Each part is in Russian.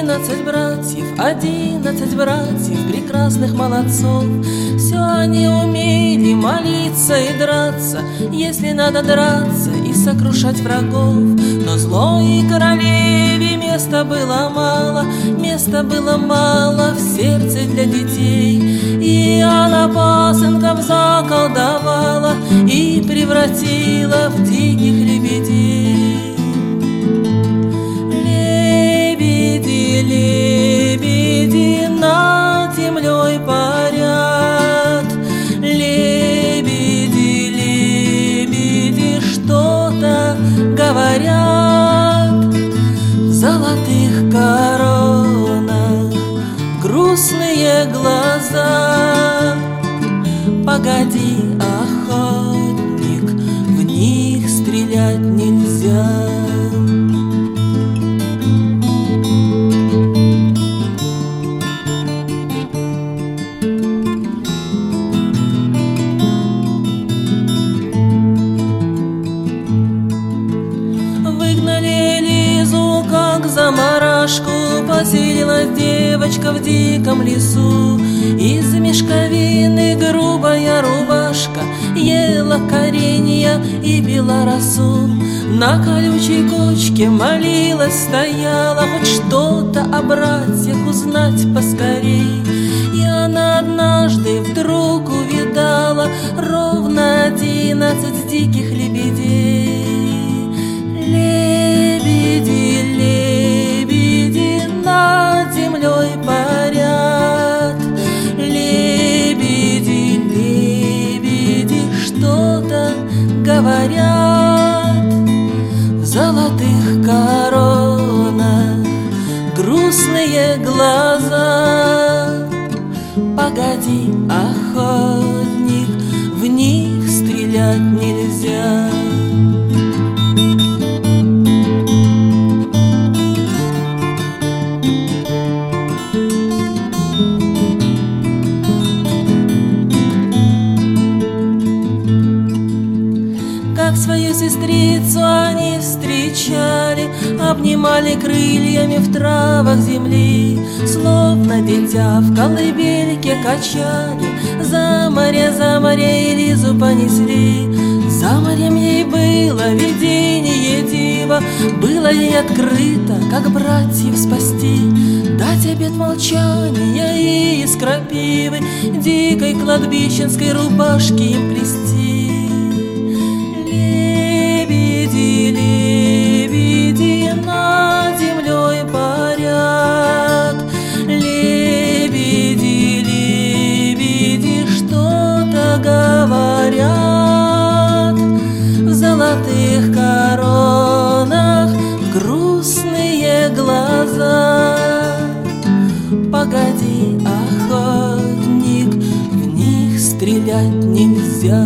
11 братьев, прекрасных молодцов. Все они умели молиться и драться, если надо драться и сокрушать врагов. Но злой королеве места было мало в сердце для детей. И она пасынков заколдовала и превратила в диких лебедей. Лебеди, лебеди над землей парят, лебеди, лебеди что-то говорят. В золотых коронах грустные глаза. Погоди, охотник, в них стрелять нельзя. Выгнали Лизу, как заморашку, поселилась девочка в диком лесу. Из мешковины грубая рубашка ела коренья и пила росу. На колючей кочке молилась, стояла, хоть что-то о братьях узнать поскорей. И она однажды вдруг увидала ровно 11 диких лебедей. Лебеди, лебеди над землей парят, лебеди, лебеди что-то говорят. В золотых коронах грустные глаза. Погоди, охотник, в них стрелять нельзя. Как свою сестрицу они встречали, обнимали крыльями в травах земли, словно дитя в колыбельке качали. За море и Лизу понесли. За морем ей было видение диво, было ей открыто, как братьев спасти, дать обет молчания и из крапивы дикой кладбищенской рубашки им плести. Лебеди, лебеди над землей парят, лебеди, лебеди что-то говорят. В золотых коронах грустные глаза. Погоди, охотник, в них стрелять нельзя.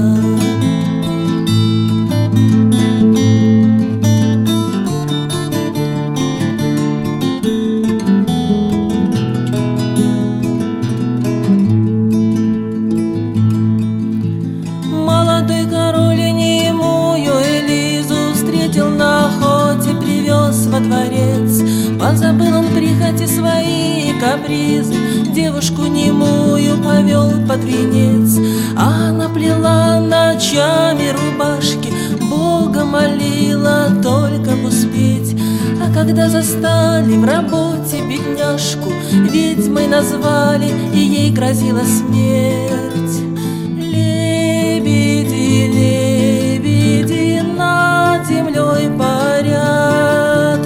Молодой король немую Элизу встретил на охоте, привез во дворец. Позабыл он прихоти свои и капризы, девушку немую повел под венец. Она плела ночами рубашки, Бога молила только б успеть. А когда застали в работе бедняжку, ведьмой назвали, и ей грозила смерть. Лебеди, лебеди над землей парят,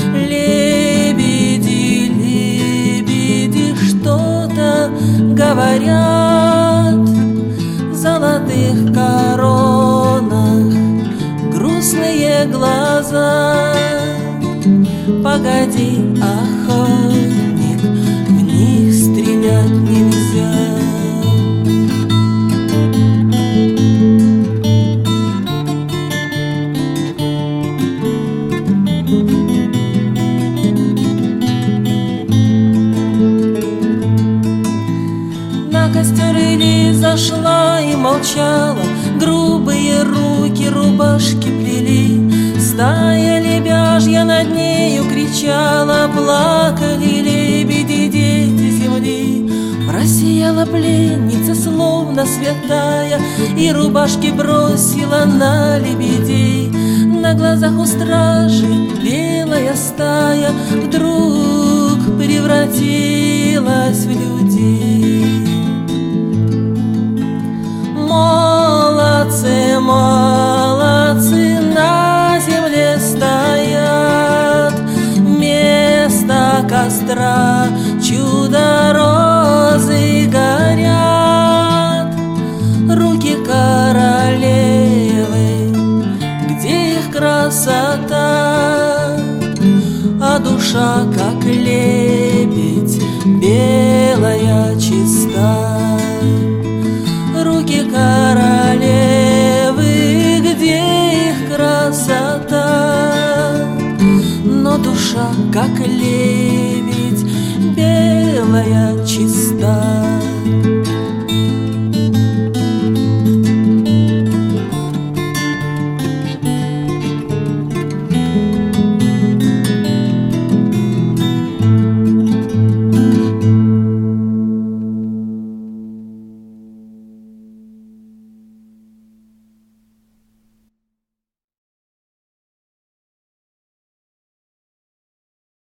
лебеди, лебеди что-то говорят. В золотых коронах грустные глаза. Погоди, охотник, в них стрелять нельзя. На костер Лиза шла и молчала, грубые руки рубашки плели. Стая лебяжья над нею кричала, плакали Сидела пленница, словно святая, и рубашки бросила на лебедей. На глазах у стражи белая стая вдруг превратилась в людей. Молодцы, молодцы, на земле стоят, вместо костра чудо-розы горят. Руки королевы, где их красота, а душа, как лебедь, белая, чиста. Руки королевы, где их красота, но душа, как лебедь, белая, чиста.